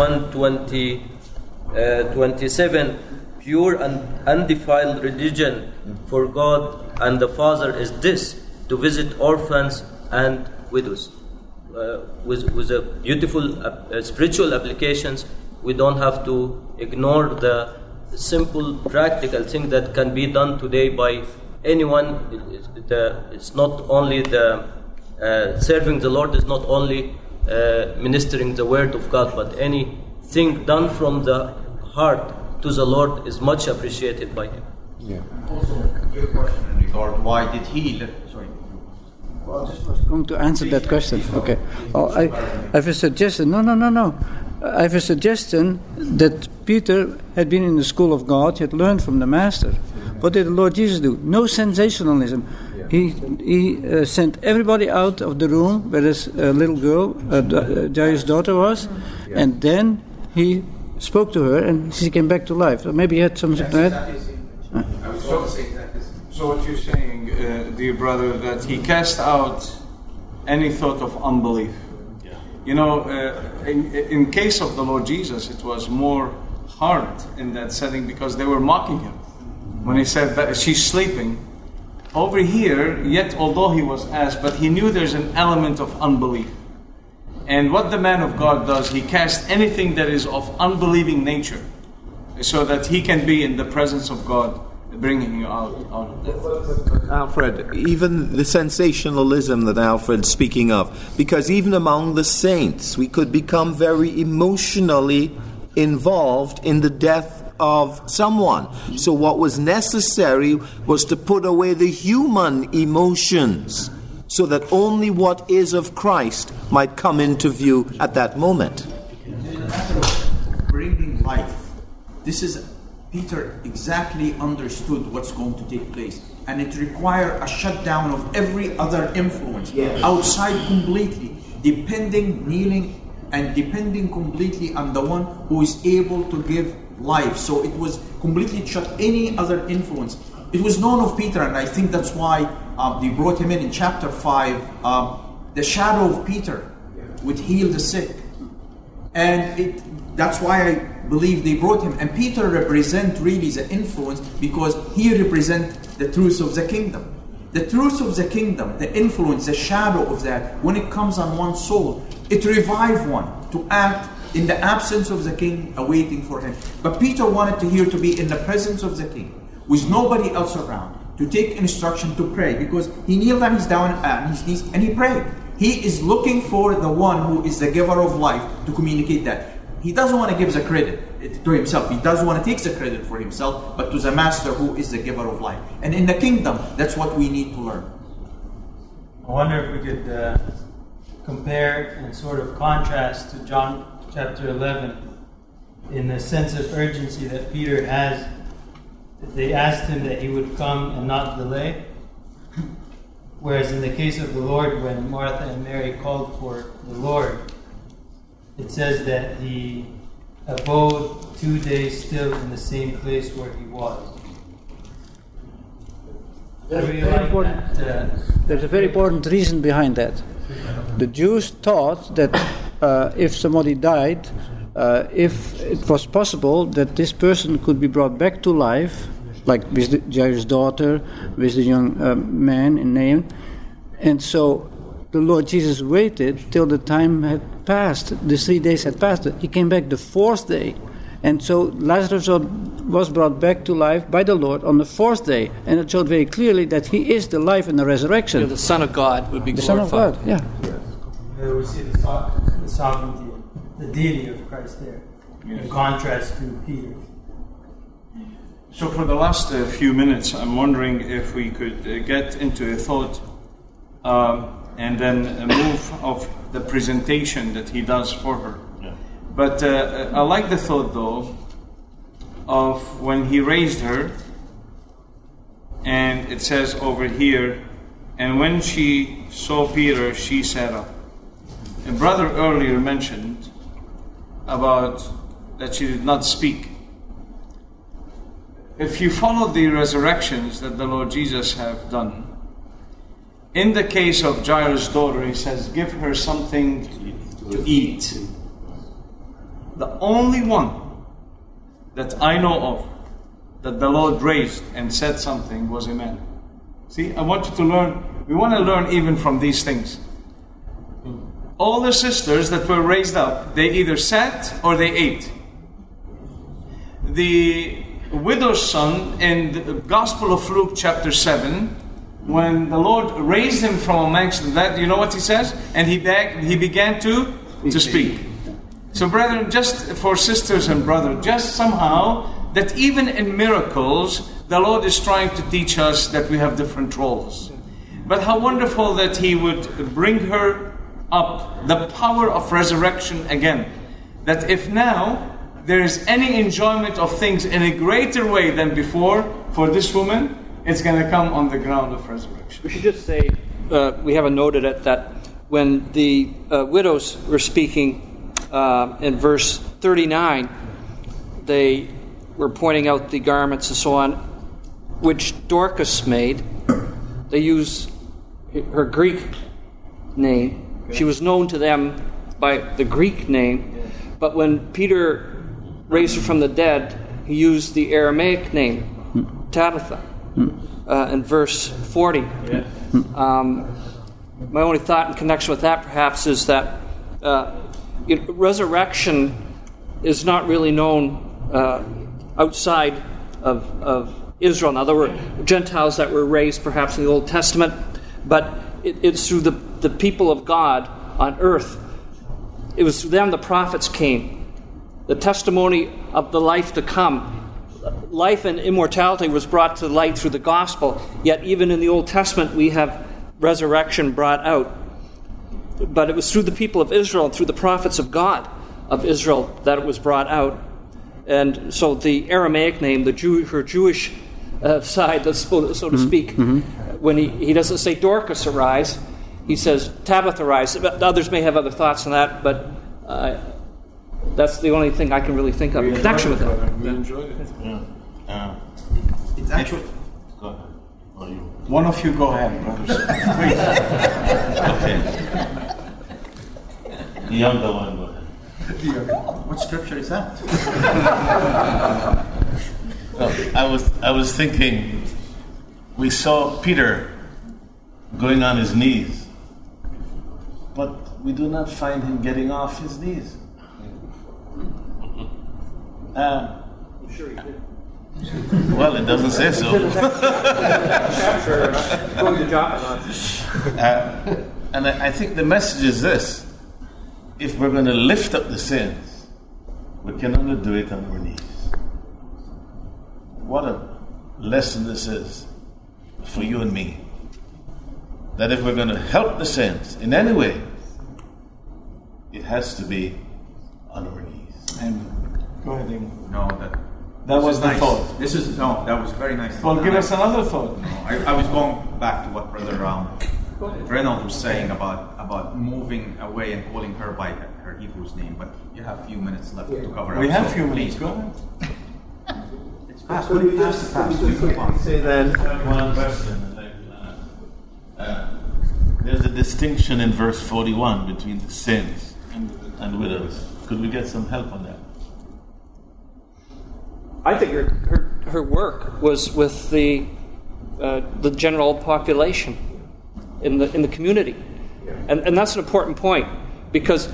1:27, pure and undefiled religion for God and the Father is this, to visit orphans and widows. With a beautiful spiritual applications, we don't have to ignore the simple practical thing that can be done today by anyone. It's not only serving the Lord is not only ministering the word of God, but anything done from the heart to the Lord is much appreciated by Him. Yeah. Also, your question in regard, why did he? Sorry. Well, I just was going to answer that question. Okay. Oh, I have a suggestion. No. I have a suggestion that Peter had been in the school of God, he had learned from the Master. What did the Lord Jesus do? No sensationalism. He sent everybody out of the room where this little girl, Jairus' daughter, was, and then he spoke to her, and she came back to life. So maybe he had something to add. So what you're saying, dear brother, that he cast out any thought of unbelief. Yeah. You know, in case of the Lord Jesus, it was more hard in that setting because they were mocking him. When he said that she's sleeping, over here, yet although he was asked, but he knew there's an element of unbelief. And what the man of God does, he casts anything that is of unbelieving nature so that he can be in the presence of God, bringing you out of death. Alfred, even the sensationalism that Alfred's speaking of, because even among the saints, we could become very emotionally involved in the death of someone. So what was necessary was to put away the human emotions so that only what is of Christ might come into view at that moment. Bringing life. This is Peter exactly understood what's going to take place, and it required a shutdown of every other influence outside completely, kneeling and depending completely on the one who is able to give life. So it was completely shut any other influence. It was known of Peter, and I think that's why they brought him in chapter 5. The shadow of Peter would heal the sick, and that's why I believe they brought him. And Peter represents really the influence because he represents the truth of the kingdom. The truth of the kingdom, the influence, the shadow of that, when it comes on one's soul, it revives one to act in the absence of the king, awaiting for him. But Peter wanted to be in the presence of the king, with nobody else around, to take instruction to pray, because he kneeled down, on his knees, and he prayed. He is looking for the one who is the giver of life to communicate that. He doesn't want to give the credit to himself. He doesn't want to take the credit for himself, but to the Master who is the giver of life. And in the kingdom, that's what we need to learn. I wonder if we could compare and sort of contrast to John chapter 11 in the sense of urgency that Peter has. They asked him that he would come and not delay. Whereas in the case of the Lord, when Martha and Mary called for the Lord, it says that he abode 2 days still in the same place where he was. There's a very important reason behind that. The Jews thought that if somebody died, if it was possible that this person could be brought back to life, like with Jairus' daughter, with the young man in Nain, and so the Lord Jesus waited till the time had passed, the 3 days had passed. He came back the 4th day. And so Lazarus was brought back to life by the Lord on the 4th day. And it showed very clearly that he is the life and the resurrection. Yeah, the Son of God would be the glorified. Son of God, yeah. We see the sovereignty, the deity of Christ there, in contrast to Peter. So for the last few minutes, I'm wondering if we could get into a thought and then move of the presentation that he does for her. Yeah. But I like the thought, though, of when he raised her, and it says over here, and when she saw Peter, she sat up. A brother earlier mentioned about that she did not speak. If you follow the resurrections that the Lord Jesus have done, in the case of Jairus' daughter, he says, give her something to eat. The only one that I know of that the Lord raised and said something was a man. See, I want you to learn, we want to learn even from these things. All the sisters that were raised up, they either sat or they ate. The widow's son in the Gospel of Luke chapter 7, when the Lord raised him from amongst the dead, you know what he says? And he began to speak. So brethren, just for sisters and brothers, just somehow that even in miracles, the Lord is trying to teach us that we have different roles. But how wonderful that he would bring her up, the power of resurrection again. That if now there is any enjoyment of things in a greater way than before for this woman, it's going to come on the ground of resurrection. We should just say, we haven't noted it, that when the widows were speaking in verse 39, they were pointing out the garments and so on, which Dorcas made. They use her Greek name. She was known to them by the Greek name, but when Peter raised her from the dead, he used the Aramaic name, Tabitha, in verse 40. My only thought in connection with that, perhaps, is that resurrection is not really known outside of Israel. Now, there were Gentiles that were raised, perhaps, in the Old Testament, but it's through the people of God on earth. It was through them the prophets came. The testimony of the life to come. Life and immortality was brought to light through the gospel. Yet even in the Old Testament we have resurrection brought out. But it was through the people of Israel and through the prophets of God of Israel that it was brought out. And so the Aramaic name, her Jewish side, so to speak, when he doesn't say Dorcas arise, he says Tabitha arise. Others may have other thoughts on that, but that's the only thing I can really think of in connection with that. We enjoyed it. Yeah. It's actually... Go ahead. Or you? One of you go ahead, brothers. Okay. The younger one, go ahead. What scripture is that? Well, I was thinking, we saw Peter going on his knees, but we do not find him getting off his knees. I'm sure he did. Well, it doesn't say so. And I think the message is this: if we're going to lift up the sins, we can only do it on our knees. What a lesson this is for you and me. That if we're going to help the saints in any way, it has to be on our knees. Amen. Go ahead, Damon. No, that was the nice. thought. That was very nice. Well, give us another thought. No, I was going back to what Brother Reynolds was saying about moving away and calling her by her Hebrew name, but you have a few minutes left to cover up. We have a so few minutes. please Go ahead. Say then One question. There's the distinction in verse 41 between the saints and widows. Could we get some help on that? I think her work was with the general population in the community, and that's an important point, because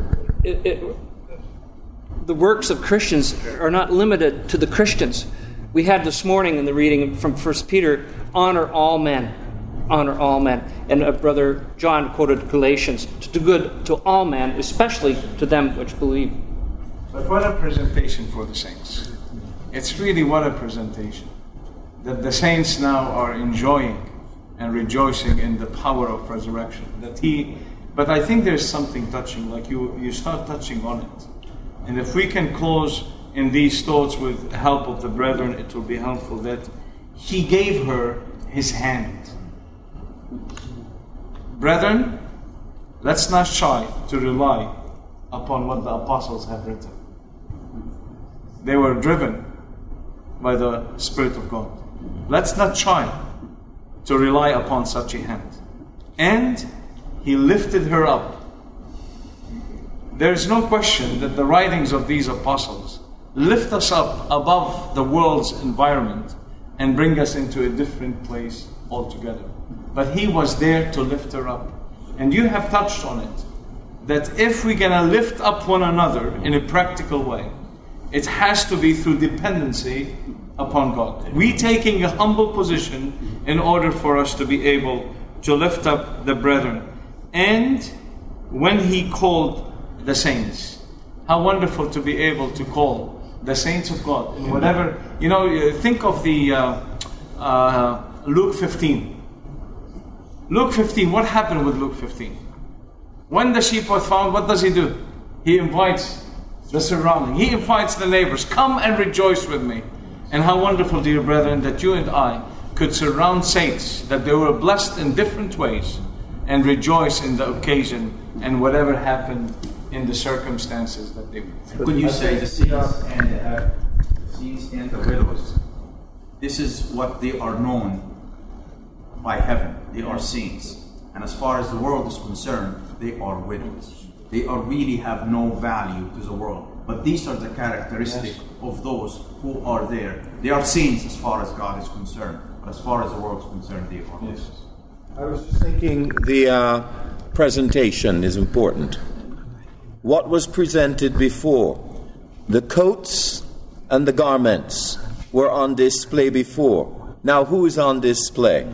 the works of Christians are not limited to the Christians. We had this morning in the reading from 1 Peter, honor all men. Honor all men. And Brother John quoted Galatians, to do good to all men, especially to them which believe. But what a presentation for the saints. It's really what a presentation. That the saints now are enjoying and rejoicing in the power of resurrection. But I think there's something touching, like you start touching on it. And if we can close in these thoughts with the help of the brethren, it will be helpful that he gave her his hand. Brethren, let's not shy to rely upon what the apostles have written. They were driven by the Spirit of God. Let's not try to rely upon such a hand. And he lifted her up. There is no question that the writings of these apostles lift us up above the world's environment and bring us into a different place altogether. But he was there to lift her up. And you have touched on it, that if we're going to lift up one another in a practical way, it has to be through dependency upon God. We taking a humble position in order for us to be able to lift up the brethren. And when he called the saints, how wonderful to be able to call the saints of God in whatever, think of the Luke 15. Luke 15, what happened with Luke 15? When the sheep was found, what does he do? He invites the surrounding. He invites the neighbors. Come and rejoice with me. And how wonderful, dear brethren, that you and I could surround saints, that they were blessed in different ways, and rejoice in the occasion and whatever happened in the circumstances that they were. Could you say the saints and the widows? This is what they are known by heaven. They are saints. And as far as the world is concerned, they are widows. They really have no value to the world. But these are the characteristics of those who are there. They are saints as far as God is concerned. But as far as the world is concerned, they are widows. I was just thinking the presentation is important. What was presented before? The coats and the garments were on display before. Now who is on display?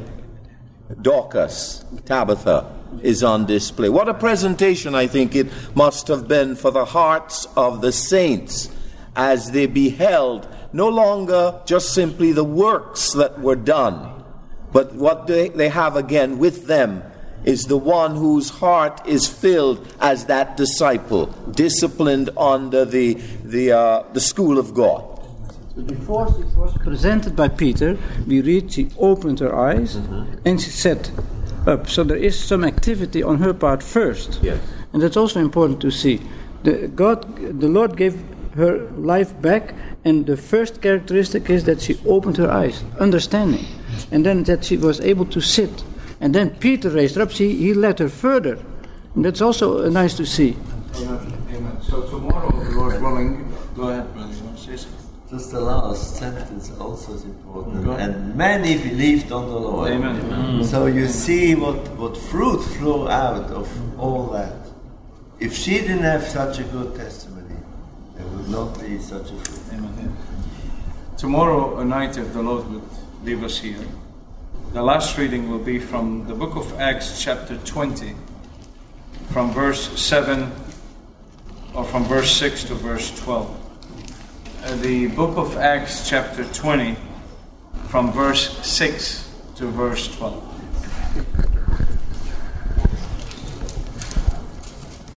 Dorcas, Tabitha, is on display. What a presentation I think it must have been for the hearts of the saints as they beheld no longer just simply the works that were done, but what they have again with them is the one whose heart is filled as that disciple, disciplined under the school of God. Before she was presented by Peter, we read she opened her eyes and she sat up. So there is some activity on her part first. Yes. And that's also important to see. The Lord gave her life back, and the first characteristic is that she opened her eyes, understanding. And then that she was able to sit. And then Peter raised her up. He led her further. And that's also nice to see. Amen. So tomorrow, Lord willing, go ahead, brother. You want to say something? Just the last sentence also is important. And many believed on the Lord. Amen. So you see what fruit flow out of all that. If she didn't have such a good testimony, there would not be such a fruit. Amen. Tomorrow night, if the Lord would leave us here, the last reading will be from the book of Acts, chapter 20, from verse 7, or from verse 6 to verse 12. The book of Acts, chapter 20, from verse 6 to verse 12.